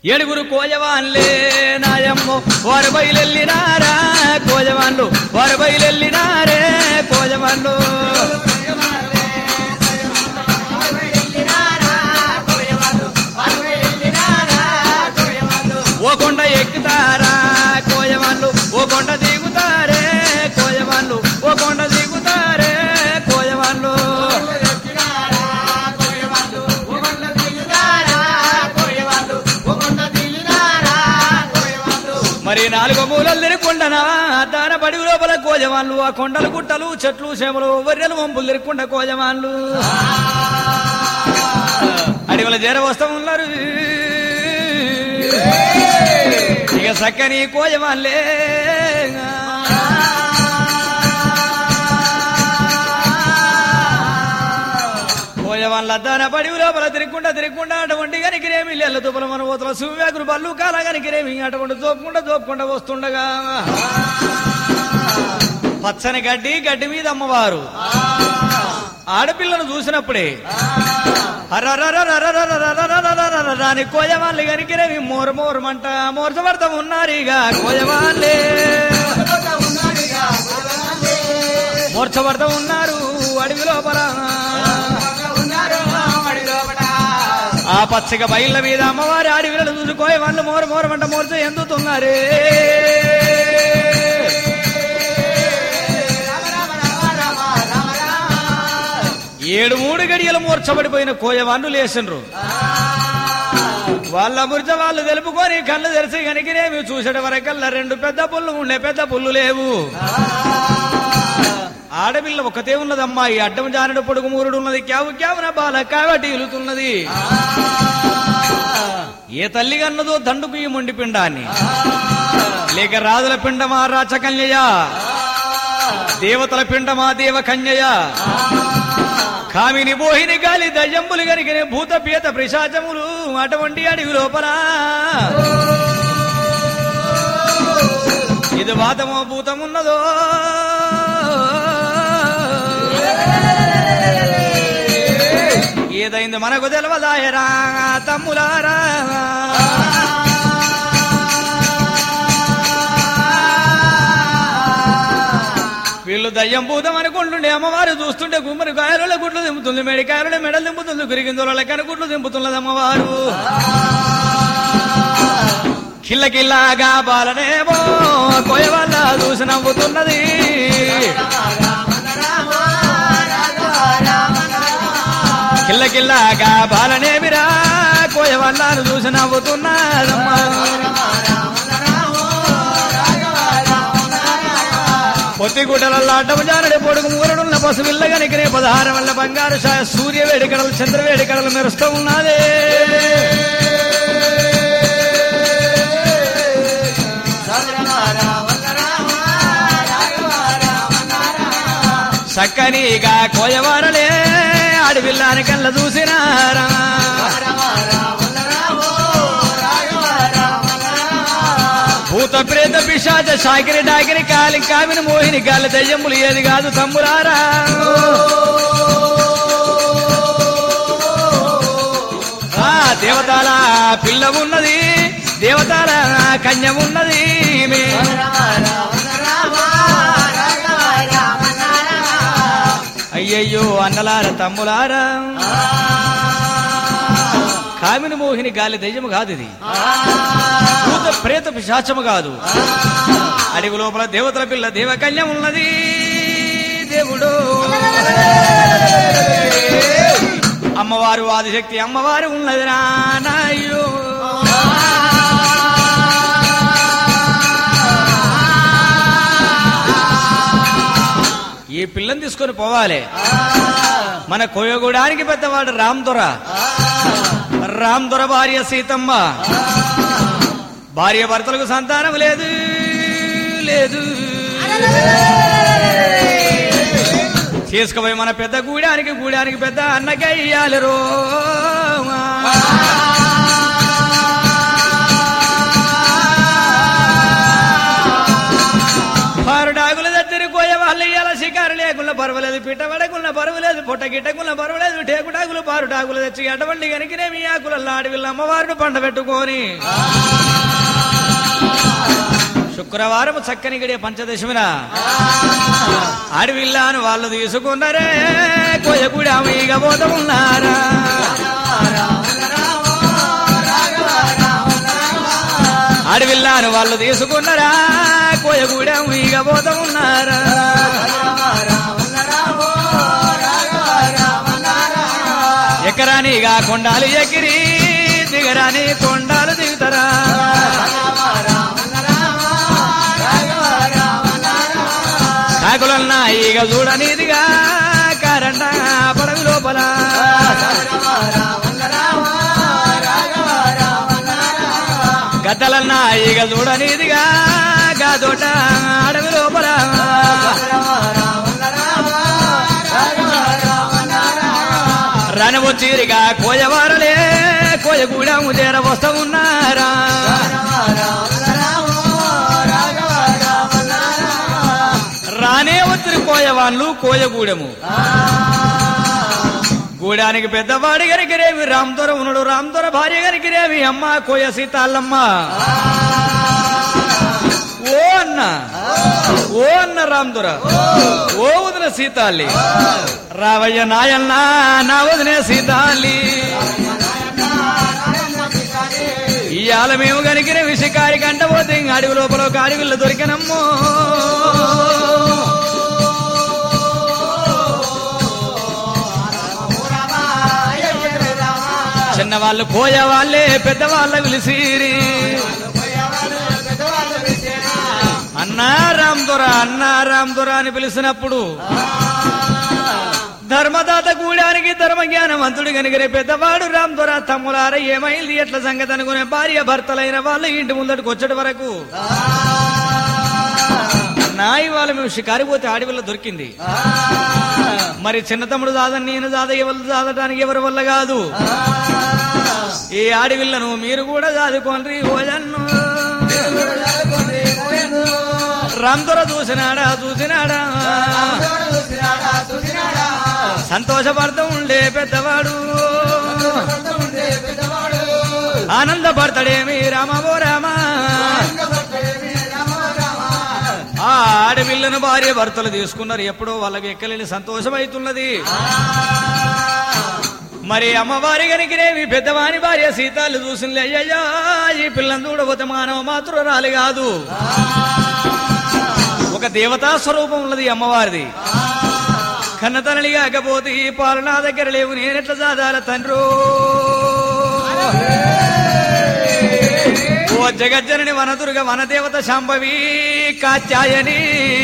ఏడుగురు కోజవాన్లే నాయమ్మో వారు బయలెల్లినారా కోజవాన్లు వారు బయలెల్లినారే కోజవాన్లు ఓ కొండ ఎక్కుతారా కోజవాన్లు ఓ కొండ దిగుతారే కోజవాన్లు ఓ కొండ దిగుతారే కోజవాన్లు మరి నాలుగో మూలలు తిరుక్కుండనా దాన బడి లోపల కోజవాన్లు ఆ కొండలు గుట్టలు చెట్లు చేమలు వర్రెలు వంపులు తిరుక్కుండ కోజవాన్లు అడవుల చేర వస్తా ఉన్నారు ఇక చక్కని కోజవాన్లే కోజవాన్ల దాన బడి లోపల తిరుక్కుంటా అటువంటి గనికిరేమి ఇళ్ళ తుపల మన పోతల సువ్యాకులు బల్లు కాల గనికిరేమి అటువంటి దోపుకుంటా వస్తుండగా పచ్చని గడ్డి మీద అమ్మవారు ఆడపిల్లను చూసినప్పుడే రాని కోజవాన్లు గనికిరేమి మోరమంట మోర్చబడతా ఉన్నారు ఇక కోజవాన్లే మోర్చబడతా ఉన్నారు అడవి లోపల ఆ పచ్చగా బయళ్ళ మీద అమ్మవారి అడవిలను చూసుకోయి వాళ్ళు మోరమంట మోర్చ ఎందుతున్నారే ఏడు మూడు గడియలు మూర్చబడిపోయిన కోయవాన్లు లేచిండ్రు వాళ్ళ ముర్చ వాళ్ళు తెలుపుకొని కళ్ళు తెరిచి కనికినేమి చూసేట వరకల్లా రెండు పెద్ద పుల్లు ఉండే పెద్ద పుల్లు లేవు ఆడపిల్ల ఒకతే ఉన్నదమ్మా ఈ అడ్డం జానడు పొడుగు మూరుడు ఉన్నది క్యావున బాల కాబట్టి ఇలుతున్నది ఏ తల్లి కన్నదో దండుకు ఈ మొండి పిండాన్ని లేక రాజుల పిండమా రాచకన్యయ దేవతల పిండమా దేవ కన్యయ కామిని బోహిని గాలి దయ్యంబులు గనికిన భూత పీత పిశాచములు అటువంటి అడివి లోపల ఇది వాతమో భూతమున్నదో ఏదైంది మనకు తెలవదాయరా తమ్ములారా వీళ్ళు దయ్యం భూతం అనుకుంటుండే అమ్మవారు చూస్తుంటే గుమ్మరి కాయల గుడ్లు దింపుతుంది మేడికాయల మెడలు దింపుతుంది గురిగిందుల కనుగుడ్లు దింపుతున్నది అమ్మవారు కిల్లకిల్లాగా బాలనేమో కోయవల్ల చూసి నవ్వుతున్నది కిల్లకిల్లాగా బాలనేమిరా కోయవల్లాను చూసి నవ్వుతున్నదమ్మా పొత్తిగుట్టల అడ్డము జానడి పొడుగు మూరడున్న పసువిల్ల గనికినే 16 వల్ల బంగారు సూర్య వేడికడలు చంద్రవేడి కడలు మెరుస్తూ ఉన్నదే చక్కనిగా కోయవారలే అడవిల్లాని కళ్ళ చూసినారా భూత ప్రేత పిశాచ సాకిరి డాకిరి కాలి కామిని మోహిని గాలి దయ్యములు ఏది కాదు తమ్ములారా దేవతాల పిల్ల ఉన్నది దేవతాల కన్య ఉన్నది అయ్యయ్యో అన్నలార తమ్ములారా కామిని మోహిని గాలి దయ్యము కాదు ఇది భూత ప్రేత పిశాచము కాదు అడవి లోపల దేవతల పిల్ల దేవకన్య ఉన్నది దేవుడు అమ్మవారు ఆదిశక్తి అమ్మవారు ఉన్నది నాయో ఈ పిల్లని తీసుకొని పోవాలి మన కోయగూడానికి పెద్దవాడు రామ్ దొర భార్య సీతమ్మ భార్య భర్తలకు సంతానం లేదు తీసుకుపోయి మన పెద్ద గూడానికి పెద్ద అన్నకయ్యాలి రో పరుడాగుల దగ్గర కోయ వాళ్ళు ఇలా షికారు లేకుండా పర్వాలేదు పర్వాలేదు, పిట్ట పడకున్న పర్వాలేదు, పొట్ట గిట్టకున్న పర్వాలేదు, టేకుటాకులు పారుటాకులు తెచ్చి అటువంటి కనుకనే మీ ఆకులల్లో అడవిల్ల అమ్మవారిని పండ పెట్టుకొని శుక్రవారం చక్కని గడియ పంచదశమిన అడవిల్లాను వాళ్ళు తీసుకున్నారే కోయగూడా మీగ పోత ఉన్నారా అడవిల్లాను వాళ్ళు తీసుకున్నారా కోయగూడా మీగ పోత ఉన్నారా ఎకరానిగా కొండాలు ఎగిరి దిగరాని కొండాలు దిగుతారా కాకులన్నా ఈగ చూడనిదిగా కారంట పడవి లోపల గద్దలన్నా ఈగ చూడనిదిగా గాదోట అడవి లోపల రణవొచ్చిరిగా కోయవారలే కోయగూడెం చేర వస్తా ఉన్నారా రానే వచ్చిన కోయవాన్లు కోయగూడెము గూడానికి పెద్దవాడి గరికిరేవి రామదొర ఉన్నాడు రామదొర భార్య గరికిరేవి అమ్మ కోయ సీతాళ్ళమ్మ ఓ అన్న రామదొర ఓ వదిన సీతాల్లి రావయ్య నాయన్న నా వదినే సీతాల్లి ఇవాళ మేము కనికిన విషకారి కంట పోతే అడవి లోపల ఒక అడవిలో దొరికినమ్మో చిన్నవాళ్ళు కోయవాళ్ళే పెద్దవాళ్ళ పిలిసిరి అన్నా రామదొర అని పిలిచినప్పుడు ధర్మదాత గూడానికి ధర్మజ్ఞానవంతుడు కనుగరే పెద్దవాడు రామదొర తమ్ములార ఏమైంది ఎట్ల సంగతి అనుకునే భార్య భర్తలైన వాళ్ళ ఇంటి ముందటికి వచ్చేటి వరకు నా ఇవాళ మేము షికారి పోతే ఆడివల్ల దొరికింది మరి చిన్న తమ్ముడు దాదని నేను దాద ఎవరు దాదటానికి ఎవరి వల్ల కాదు ఈ ఆడివిల్లను మీరు కూడా దాదుకోండి ఓజన్ను రామదొర చూసినాడా సంతోషపడుతూ ఉండే పెద్దవాడు ఆనందపడతాడేమి రామవో రామా ఆ ఆడపిల్లను భార్య భర్తలు తీసుకున్నారు ఎప్పుడో వాళ్ళకి ఎక్కలేని సంతోషం అవుతున్నది మరి అమ్మవారి కనికిరేవి పెద్దవాని భార్య సీతాలు చూసింది అయ్యయ్యా ఈ పిల్లని చూడబోతే మానవ మాతృరాలు కాదు ఒక దేవతా స్వరూపం ఉన్నది అమ్మవారిది కన్నతనలి కాకపోతే ఈ పాలు నా దగ్గర లేవు నేనెట్లా సాధార తండ్రో ఓ జగజ్జనని వనదుర్గ వనదేవత శాంభవి కాత్యాయని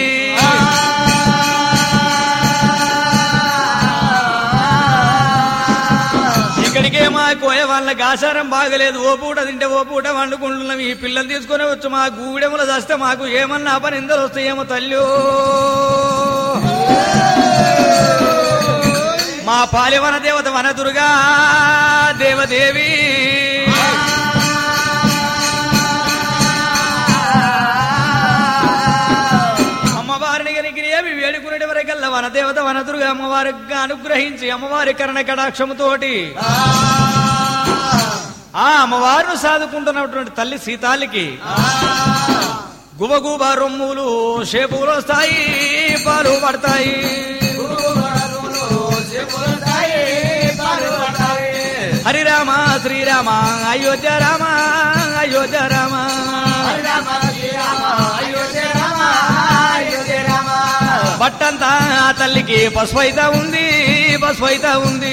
ఇక్కడికే మా కోయ వాళ్ళకి ఆచారం బాగలేదు ఓ పూట తింటే ఓ పూట వండుకుంటున్నాం ఈ పిల్లలు తీసుకుని వచ్చి మా గూడెముల చేస్తే మాకు ఏమన్నా అపనిందలు వస్తాయేమో తల్లి మా పాలివన దేవత వనదుర్గా దేవదేవి అమ్మవారిని కనికిరి ఏమి వేడుకునే వరకల్లా వనదేవత వనదుర్గా అమ్మవారిగా అనుగ్రహించి అమ్మవారి కరణ కటాక్షముతోటి ఆ అమ్మవారిని సాదుకుంటున్నటువంటి తల్లి సీతాలికి గుబగుబ రొమ్ములు షేపులు వస్తాయి పాలు పడతాయి హరిరామ శ్రీరామ అయోధ్య రామ అయోధ్య రామ బట్టంతా తల్లికి పసుపైతా ఉంది పసుపైతా ఉంది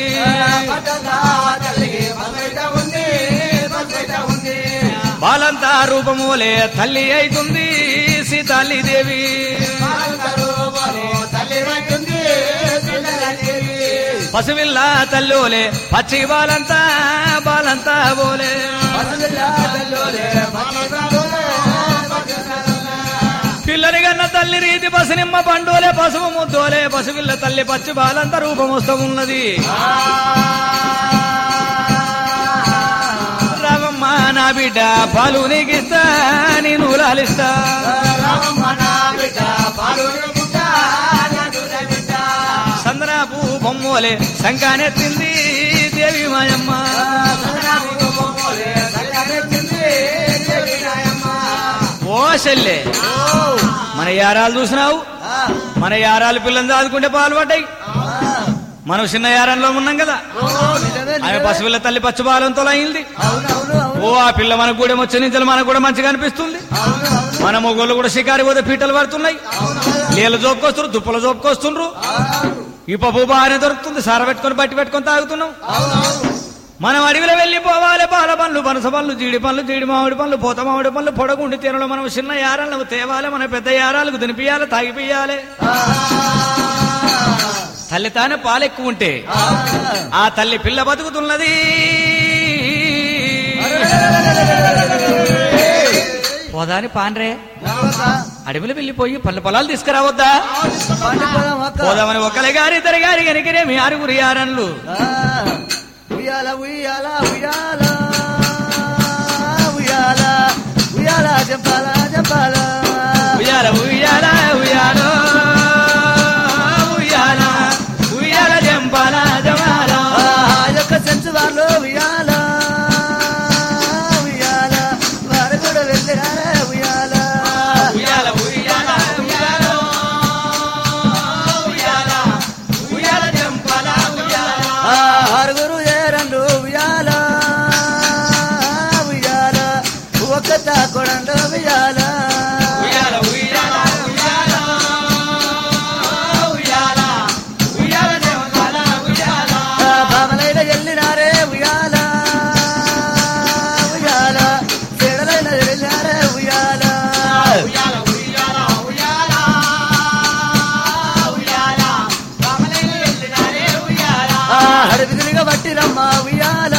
బాలంతా రూపమూలే తల్లి అయితుంది సీతాలి దేవి పసువిల్ల తల్లోలే పచ్చి బాలంతా బాలంతా బోలే పిల్లని కన్న తల్లి రీతి పసినిమ్మ పండోలే పసుపు ముద్దోలే పసువిల్ల తల్లి పచ్చి బాలంతా రూపం వస్తూ ఉన్నది రావమ్మ నా బిడ్డ పాలు నీకిస్తా నేను లాలిస్తా బొమ్మోలే శంకానెత్తింది దేవి మాయమ్మ. ఓ చెల్లె మన యారాలు చూసినావు, మన యారాలు పిల్లని దాదుకుంటే పాలు పడ్డాయి. మనం చిన్న యారంలో ఉన్నాం కదా, ఆమె పసిపిల్ల తల్లి పచ్చిపాలంతో అయింది. ఓ ఆ పిల్ల మనకు కూడా వచ్చే నుంచి మనకు కూడా మంచిగా అనిపిస్తుంది. మన మొగోళ్ళు కూడా షికారి పోతే పీటలు పడుతున్నాయి, నీళ్ళ జోపుకొస్తున్నారు, దుప్పల జోపుకొస్తుండ్రు. ఈ పప్పు బాగానే దొరుకుతుంది, సార పెట్టుకొని బట్టి పెట్టుకొని తాగుతున్నాం. మనం అడవిలో వెళ్ళిపోవాలి, పాల పండ్లు, పనస పండ్లు, జీడి పండ్లు, జీడి మామిడి పండ్లు, పోత మామిడి పండ్లు, పొడగుండి తీరలో మనం చిన్న యారాలకు తేవాలి, మన పెద్ద యారాలకు తినిపియాలి, తాగిపియాలి. తల్లి తానే పాలు ఎక్కువ ఉంటే ఆ తల్లి పిల్ల బతుకుతున్నది. పోదాని పాన్రే అడవిలో వెళ్ళిపోయి పళ్ళు పొలాలు తీసుకురావద్దా? పోదామని ఒకరి గారి ఇద్దరు గారి కనికిరే మీ ఆరుగురు యారన్లు. ఉయ్యాల ఉయ్యాల ఉయ్యాల ఉయ్యాల ఉయ్యాల జంపాల జంపాల ఉయ్యాల ఉయ్యాల ఉయ్యాల ఉయ్యాల ఉయ్యాల జంపాల జమాల యొక్క సెన్స్ వాళ్ళు ఉయ్యాల ఉయ్యాల వారు కూడా వెళ్ళినారా ఉయ్యాల ఉయ్యాల ఉయ్యాల ఉయ్యాల ఉయ్యాల ఉయ్యాల జంపాల ఉయ్యాల ఆరుగురు ఏరండు ఉయ్యాల ఉయ్యాల ఒక్క కొడండు ఉయ్యాల ఉయ్యాల ఉయ్యాల ఉయ్యాల ఉయ్యాల ఉయ్యాల జంపాల ఉయ్యాల బామలైన వెళ్ళినారే ఉయ్యాల ఉయ్యాల చెడలైన వెళ్ళారే ఉయ్యాల ఉయ్యాల ఉయ్యాల ఉయ్యాల ఉయ్యాల రామలైన వెళ్ళినారే ఉయ్యాల అడవిదిరిగా పట్టిరమ్మ ఉయ్యాల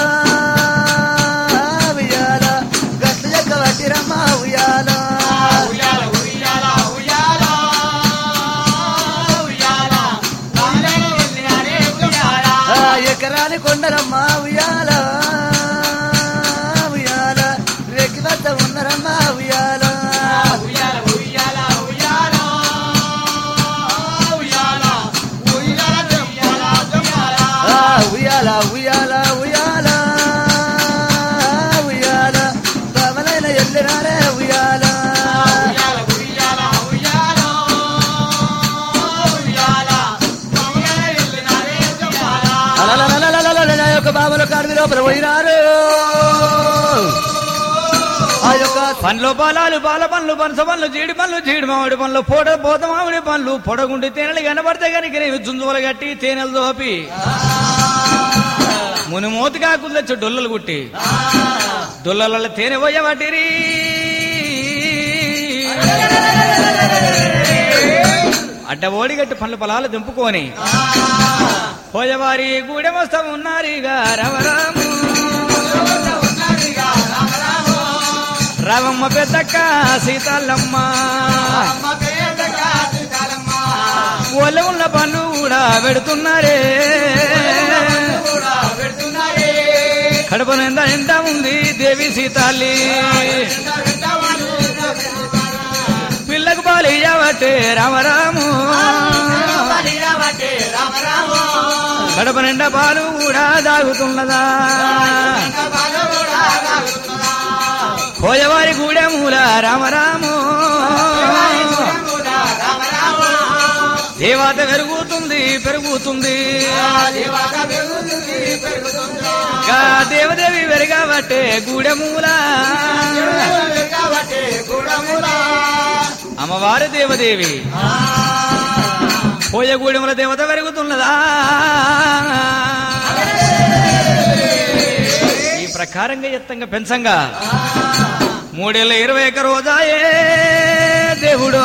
ఉయ్యాల గట్లు చెక్క పట్టిరమ్మ ఉయ్యాల ఉయ్యాల ఉయ్యాల ఉయ్యాల ఉయ్యాల రామలైన వెళ్ళినారే ఉయ్యాల ఎకరాని కొండరమ్మ ఉయ్యాల ఉయ్యాల వెక్కి వద్ద ఉన్నరమ్మ ఉయ్యాల ఉయ్యాల ఉయ్యాల ఉయ్యాల ఉయ్యాల ఉయ్యాల జంపాల జంపాల ఉయ్యాల ఉయ్యాల ఉయ్యాల ఉయ్యాల బామలైన ఎల్లినారే ఉయ్యాల ఉయ్యాల ఉయ్యాల ఉయ్యాల ఉయ్యాల రామలైన వెళ్ళినారే జంపాల అలలలలలలల యొక్క బాబుల కాడిది లోపల పోయినారు ఆ యొక్క పండ్లు పాలాలు పాల పండ్లు పనస పండ్లు జీడి పండ్లు జీడి మామిడి పండ్లు పోత మామిడి పండ్లు పొడగుండి తేనెలు కనబడితే కనుక నేను జుంజువలు కట్టి తేనెలు దోపి ముని మూతిగా కుదొచ్చి డొల్లలు కుట్టి డొల్లల తేనె పోయబట్టిరి. అడ్డ ఓడిగట్టి పండ్ల పొలాలు దింపుకొని పోయవారి గూడెమొస్తా ఉన్నారిగా రమరాము రామమ్మ పెద్దక్క సీతాలమ్మ ఒళ్ళ ఉన్న పనులు కూడా పెడుతున్నారే. కడుపు నిండా ఎండ ఉంది దేవి సీతాలి, పిల్లకు పాలు ఇయ్యబట్టే రామరాము కడుపు నిండా పాలు కూడా దాగుతున్నదా. పోయవారి గూడెమూల రామరాము దేవత పెరుగుతుంది పెరుగుతుంది దేవదేవి పెరగబట్టే గూడెమూల అమ్మవారి దేవదేవి పోయే గూడెముల దేవత పెరుగుతున్నదా. ఈ ప్రకారంగా ఎత్తంగా పెంచంగా 3 రోజాయే దేవుడు.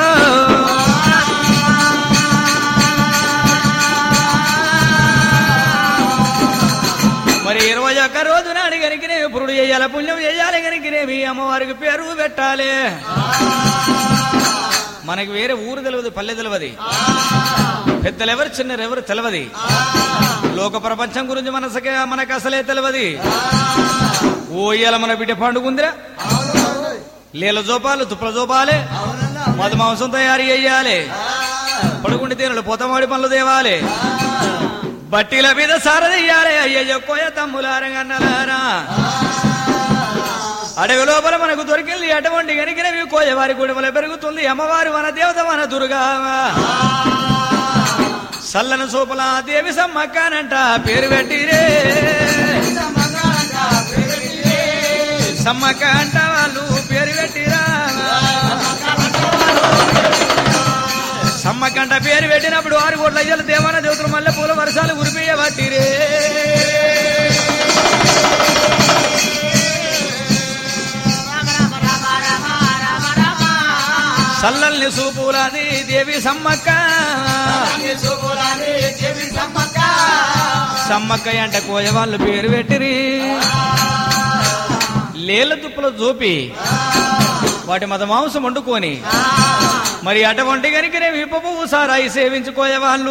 మరి 21 రోజు నాడు కనుకనే పురుడు చేయాలి, పుణ్యం చేయాలి కనుకనేమి అమ్మవారికి పేరు పెట్టాలి. మనకి వేరే ఊరు తెలియదు, పల్లె తెలియదు, పెద్దలెవరు చిన్నరెవరు తెలియదు, లోక ప్రపంచం గురించి మనకు అసలే తెలియదు. ఓ ఇయ్యాల మన బిడ్డ పండుగుందిరా, లీల జోపాలు తుప్పల జోపాలే, మధుమాంసం తయారు చెయ్యాలి, పడుకుండి తేనెలు పోతమాడి పనులు తేవాలి, బట్టిల మీద సారదయ్యారే అయ్యయ్యో కోయ తమ్ములారగన్నలారా అడవి లోపల మనకు దొరికింది అటువంటి గనికినవి కోయ వారి గుడిమల పెరుగుతుంది అమ్మవారి మన దేవత మన దుర్గా సల్లను సూపల దేవి సమ్మక్కనంట పేరు పెట్టిరే సమ్మక్క అంట వాళ్ళు పేరు పెట్టిరా సమ్మకంట పేరు పెట్టినప్పుడు 6 కోట్ల అయ్యల దేవాన దేవతలు మల్లె పూల వర్షాలు కురిపియబట్టిరే సల్లల్ని సూపులాది దేవి సమ్మక్క సమ్మక్క అంట కోయ వాళ్ళు పేరు పెట్టిరి లేల తుప్పులు చూపి వాటి మత మాంసం వండుకొని మరి అటువంటి కనుకనే విపపు సారాయి సేవించుకోయే వాళ్ళు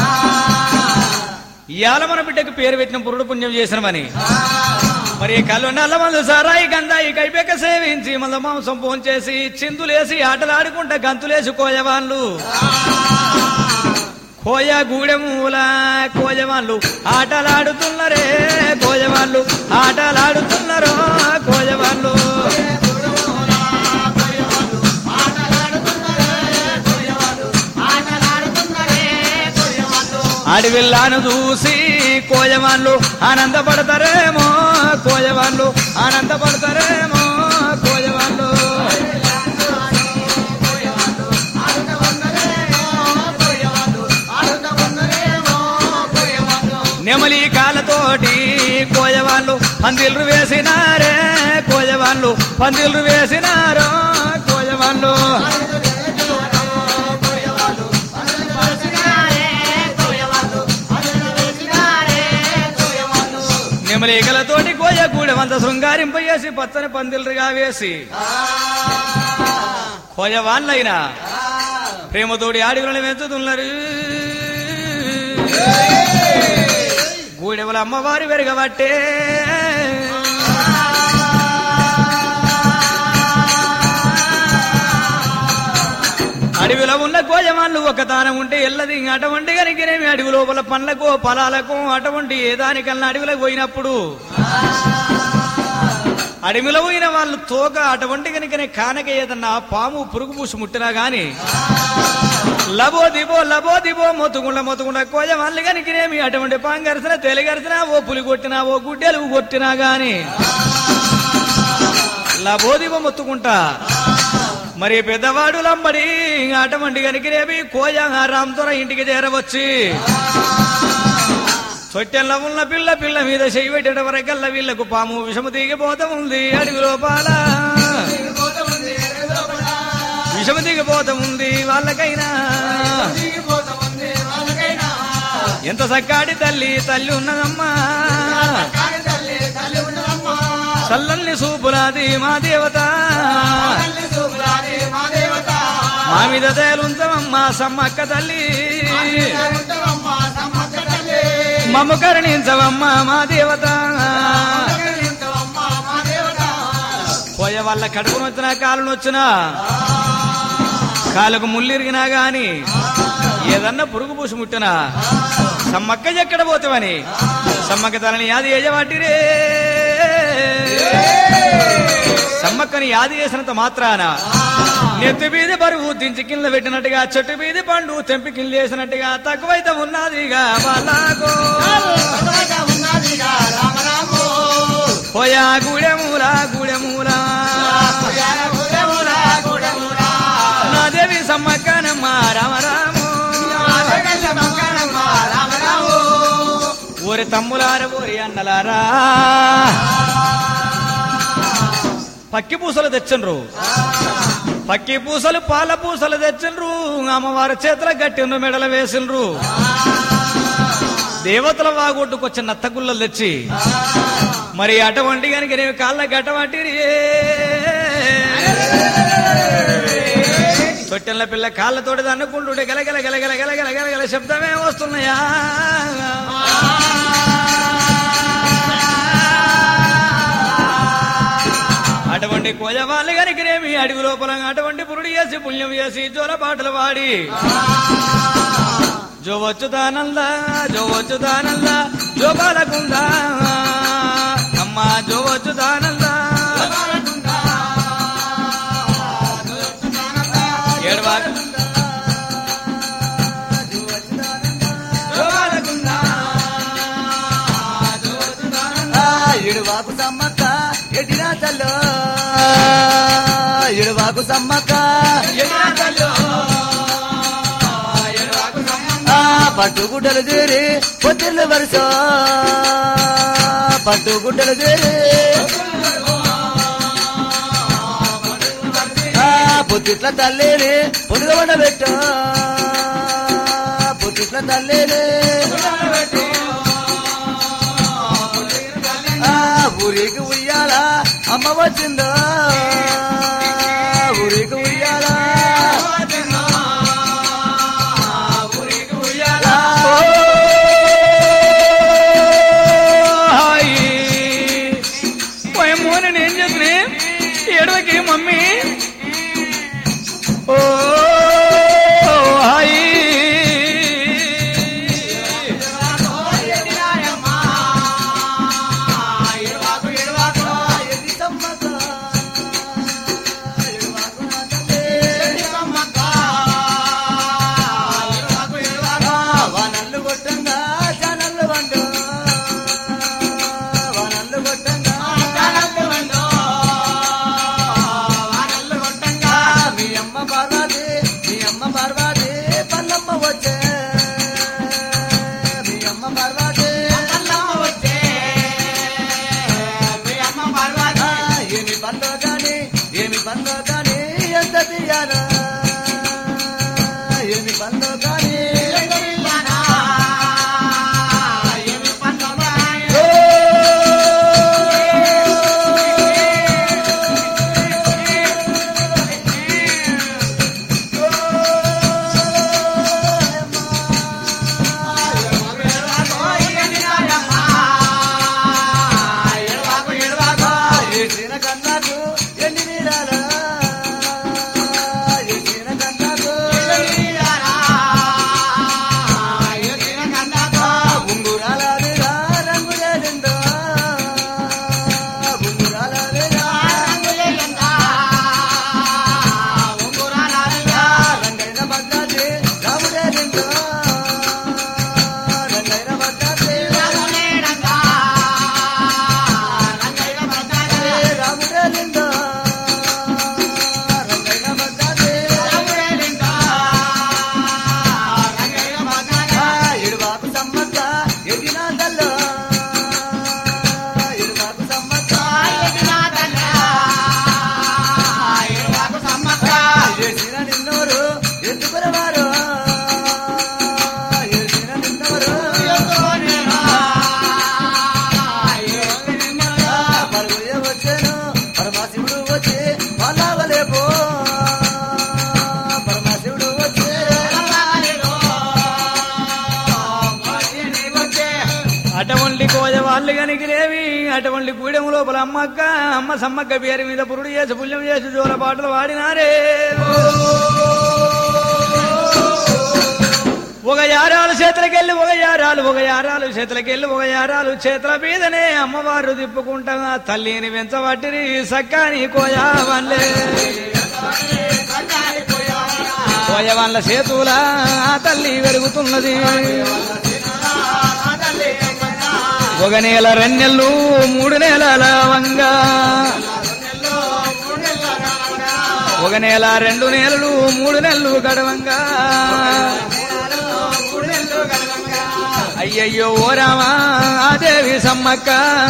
ఇయాల మన బిడ్డకు పేరు పెట్టిన పురుడు పుణ్యం చేసినమని మరి కళ్ళు నల్ల మందు సారాయి గంధాయి కైపెక్క సేవించి మత మాంసం పోంచేసి చిందులేసి ఆటలాడుకుంటా గంతులేసి కోయవాళ్ళు కోయ గూడెమూల కోయవాళ్ళు ఆటలాడుతున్నారే కోయవాళ్ళు ఆటలాడుతున్నారో కోయవాళ్ళు అడవిల్లాను చూసి కోయవాళ్ళు ఆనందపడతారేమో కోయవాళ్ళు ఆనందపడతారేమో కోయవాళ్ళు నెమలి కాళ్ళతోటి కోయవాళ్ళు పందిళ్ళు వేసినారే కోయవాళ్ళు పందిళ్ళు వేసినారో కోయవాళ్ళు నెమలికలతోటి కోయ గూడెమంత శృంగారింపేసి పచ్చని పందిళ్ళుగా వేసి కోయ వాళ్ళైనా ప్రేమతోటి ఆడిగులను పెంచుతున్నారు గూడెవల అమ్మవారి వెరగబట్టే అడవిలో ఉన్న కోయమాళ్ళు ఒక తానం ఉంటే ఎల్లది అటువంటి కనుకనేమి అడవి లోపల పండ్లకు పొలాలకు అటువంటి ఏ దానికన్నా అడవిలోకి పోయినప్పుడు అడవిలో పోయిన వాళ్ళు తోక అటువంటి కనుకనే కానక ఏదన్నా పాము పురుగు పూసి ముట్టినా గాని లబో దిబో మొత్తుకుండా కోయ వాళ్ళు కనుకనేమి అటువంటి పాంగరిసినా తెలిగరిసినా ఓ పులి కొట్టినా ఓ గుడ్డెలు కొట్టినా గాని లబో దిబో మొత్తుకుంటా మరి పెద్దవాడు లంబడి అటువంటి కనుకనేమి కోయ రామ్తోర ఇంటికి చేరవచ్చి చొట్టెల్లో ఉన్న పిల్ల మీద చెయ్యి పెట్టడం వరకల్లా వీళ్లకు పాము విషము దిగిపోతా ఉంది అడవి లోపాల విషము దిగిపోతా ఉంది వాళ్ళకైనా ఎంత చక్కాడి తల్లి ఉన్నదమ్మా చల్లల్ని సూపులాది మా దేవత మా మీద దయలుంచవమ్మా సమ్మక్క తల్లి మమ్ము కరుణించవమ్మా మా దేవత పోయే వాళ్ళ కడుపును వచ్చినా కాలును వచ్చినా కాలుకు ముళ్ళిరిగినా గాని ఏదన్నా పురుగు పూసి ముట్టినా సమ్మక్క ఎక్కడ పోతావని సమ్మక్క తలని యాది ఏజవాటిరే సమ్మక్కని యాది చేసినంత మాత్రాన నెత్తి బీది బరువు దించి కింద పెట్టినట్టుగా చెట్టు బీది పండు తెంపి కింద వేసినట్టుగా తక్కువైతే ఉన్నదిగా వాళ్ళకు పోయా గూడెమూల నా దేవి సమ్మక్కనమ్మ రామరాము ఓరి తమ్ములారా ఓరి అన్నలారా పక్కి పూసలు తెచ్చండ్రు పక్కి పూసలు పాల పూసలు తెచ్చండ్రు అమ్మవారి చేతుల గట్టిండ్రు మెడలు వేసిండ్రు దేవతల వాగొట్టుకొచ్చిన నత్తగుళ్ళలు తెచ్చి మరి అటువంటి కనుక నేను కాళ్ళకి అటువంటి తొట్టెల పిల్ల కాళ్ళతోటి అనుకుంటుంటే గలగల గలగల గలగల గలగల శబ్దమే వస్తున్నాయా అటువంటి కోజవాళ్ళు కనుకనేమి అడవి లోపల అటువంటి పురుడు చేసి పుణ్యం చేసి జోల పాటలు పాడి జో వచ్చుదానంద జో వచ్చుదానంద జో బాలకుంద అమ్మ జో వచ్చుదానంద ఏడవాకు ఇడువాకు సమ్మక్క ఎడినా తల్లో ఇడువాకు సమ్మక్క పట్టుగుడ్డలు చేరి పొద్దుళ్ళు వరుస పట్టుగుడ్డలు చేరి పొద్దుట్ల తల్లేని పొడుగ వండబెట్ట పొద్దుట్ల తల్లేని ఊరికి ఉయ్యాల అమ్మ వచ్చిందో ఊరికి ఉయ్యాల ఏం చేసిన ఏడవకి మమ్మీ ఓ హాయ్ ఏమి పనులు కానీ ఎంత తీయాలా ఏమి పనులు కానీ అటువంటి కోజ వాళ్ళు కనికిరేవి అటువంటి గూడెం లోపల అమ్మక్క అమ్మ సమ్మక్క పేరు మీద పురుడు చేసి పుణ్యం చేసి జోల పాటలు వాడినారే ఒక యారాలు చేతులకెళ్ళి ఒక యారాలు చేతుల మీదనే అమ్మవారు తిప్పుకుంటా తల్లిని వెంచబట్టిరి సక్కాని కోయా వన్లే కోయ వాళ్ళ చేతుల తల్లి వెలుగుతున్నది ఒక నెల 2 నెలలు 3 నెలల వంగా ఒక నెల 2 నెలలు 3 నెలలు గడవంగా అయ్యయ్యో ఓ రామా దేవి సమ్మక్క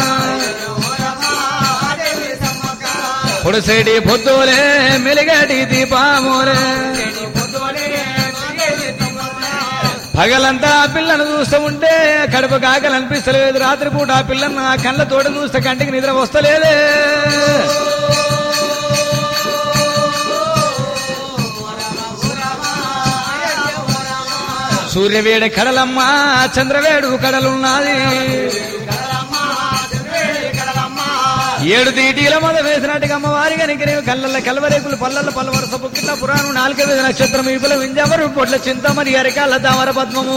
పొడుసేటి పొద్దులే మెలిగటి దీపామోలే పగలంతా ఆ పిల్లను చూస్తూ ఉంటే కడుపు కాకలు అనిపిస్తలేదు రాత్రిపూట ఆ పిల్లను ఆ కళ్ళ తోట చూస్తే కంటికి నిద్ర వస్తలేదే సూర్యవేడి కడలమ్మ చంద్రవేడు కడలున్నది ఏడు తీటీల మొద వేసినట్టుగా అమ్మవారి కనికరేవి కళ్ళల్ల కలవరేకులు పల్లల్ల పల్లవరస పుక్కిట్ల పురాణం 4వ నక్షత్రం ఈపుల వింజమరు పొట్ల చింతమరి అరికాల తామర పద్మము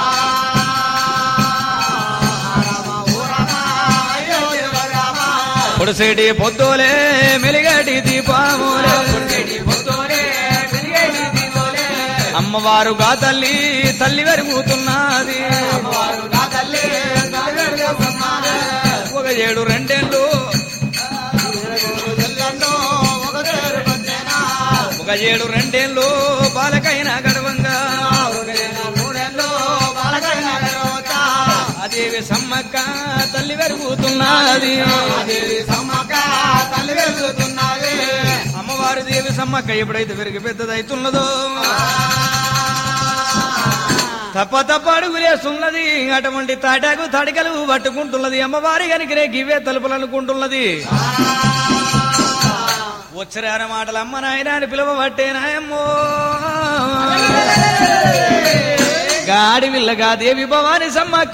పొడిసేటి పొద్దులే మెలిగటి దీపములే అమ్మవారుగా తల్లి తల్లి వెరుగుతున్నది ఒక 7 రెండేళ్ళు బాలకైన గడవంగా అదేవి సమ్మక్క తల్లి వెరుగుతున్నది అమ్మవారి దేవి సమ్మక్క ఎప్పుడైతే పెరిగి పెద్దదైతున్నదో తప్ప అడుగులేస్తున్నది అటువంటి తాటాకు తడికలు పట్టుకుంటున్నది అమ్మవారి కనికరే గివే తలుపులు అనుకుంటున్నది వచ్చరాన మాటలు అమ్మ నాయన అని పిలువబట్టేనాయమ్మో గాడి విల్లగా దేవి భవాని సమ్మక్క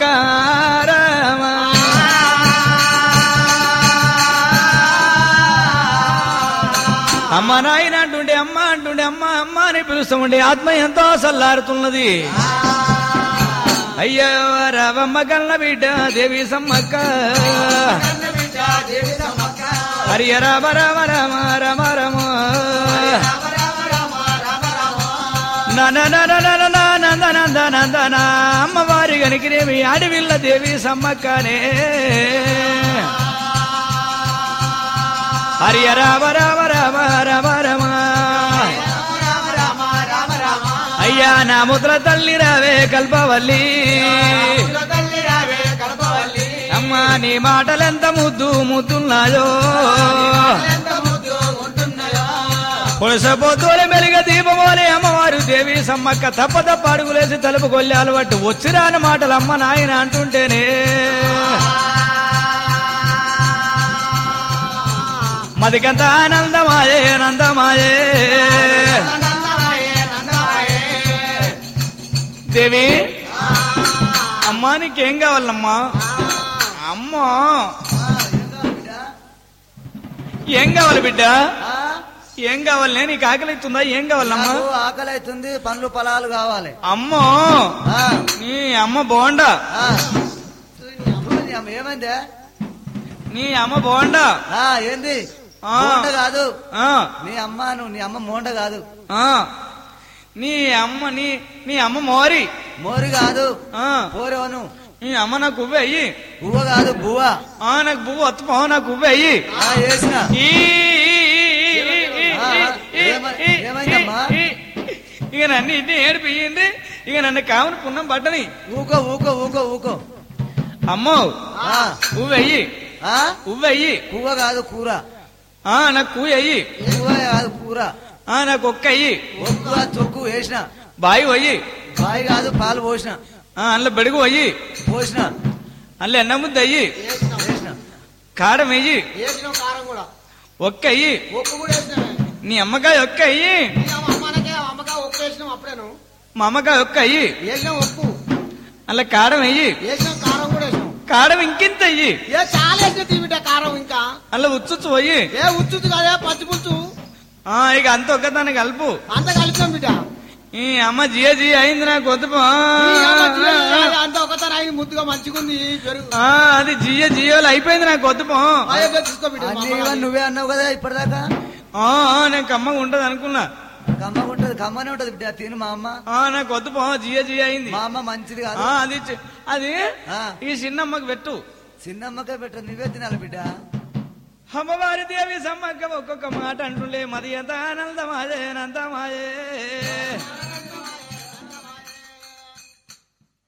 అమ్మ నాయన అంటుండే అమ్మ అమ్మ అని పిలుస్తామండి ఆత్మ ఎంతో సల్లారుతున్నది అయ్యో రావమ్మ కన్న బిడ్డ దేవి సమ్మక్క హరియ రామ రామ రామ రామ రామ నందన అమ్మవారి కనికిరేమి అడవిల్ల దేవి సమ్మక్కనే హరియ రామ రామ రామ రామ రామ అయ్యా నా ముద్ర తల్లి రావే కల్పవల్లి అమ్మా నీ మాటలెంత ముద్దున్నాయో పొలసపోతూనే మెలిగ దీపమోలే అమ్మవారు దేవి సమ్మక్క తప్ప అడుగులేసి తలుపు కొల్లాలు పట్టు వచ్చిరాని మాటలు అమ్మ నాయన అంటుంటేనే మదికంత ఆనందమాయే నందమాయే దేవి అమ్మా నీకేం కావాలమ్మా అమ్మా ఏం కావాలి బిడ్డ ఏం కావాలి నీకు ఆకలి అవుతుందా ఏం కావాలమ్మా ఆకలి అవుతుంది పండ్లు పొలాలు కావాలి అమ్మో నీ అమ్మ బోండా ఏమైందే నీ అమ్మ బోండా ఏంది కాదు నీ అమ్మ నీ అమ్మ మోండ కాదు నీ అమ్మ మోరి మోరి కాదు పోరేవను నీ అమ్మ నాకు ఉవ్వ అయ్యి బువ్వ కాదు బువ్వ నాకు బువ్వ వత్తుపో నాకు ఉవ్వ అయ్యి వేసిన ఇక నన్ను ఇన్ని ఏడిపియ్యింది ఇక నన్ను కావుని పున్నం పట్టని ఊకో ఊకో ఊకో ఊకో అమ్మో ఉవ్వయ్యి ఉవ్వయ్యి పువ్వ కాదు కూర నాకు కూయ అయ్యి పువ్వ కాదు కూర నాకు ఒక్క అయ్యి ఒక్క తొక్కు వేసిన బాయి అయ్యి బాయి కాదు పాలు పోసిన అందులో బెడుగు అయ్యి పోసిన అందులో ఎన్న ముద్ద అయ్యి వేసిన కారం అయ్యి కారం కూడా ఒక్క అయ్యి ఒక్క కూడా వేసినా నీ అమ్మకాయ ఒక్క అయ్యి అమ్మకాయ ఒక్క వేసినాం అప్పుడేను మా అమ్మకాయ ఒక్క అయ్యి వేసినాం ఒప్పు అందులో కారం అయ్యి వేసినాం కారం కూడా వేసినాం కారం ఇంకింత అయ్యి చాలా వేసిన తీవిట కారం ఇంకా అందులో ఉచ్చు అయ్యి ఉచ్చు కదా పచ్చి పుచ్చు ఇక అంత ఒక్కదాన్ని కలుపు అంత కలిపినాం బిడ్డ ఈ అమ్మ జియ జియ అయింది నాకు వద్దు అంత ఒకసారి అయింది ముద్దుగా మంచిగుంది పెరుగు అది జియ జియోలు అయిపోయింది నాకు వద్దు తీసుకో బిడ్డ నువ్వే అన్నావు కదా ఇప్పటిదాకా నేను కమ్మగా ఉంటది అనుకున్నా కమ్మగా ఉంటది కమ్మనే ఉంటది బిడ్డ తిను మా అమ్మ నాకు వద్దు జియ జియ అయింది మా అమ్మ మంచిది కాదు అది ఈ చిన్నమ్మకి పెట్టు చిన్నమ్మకే పెట్టు నువ్వే తినాలి బిడ్డ అమ్మవారి దేవి సమ్మక్క ఒక్కొక్క మాట అంటుండే మది ఎంత ఆనందమాయే నందమాయే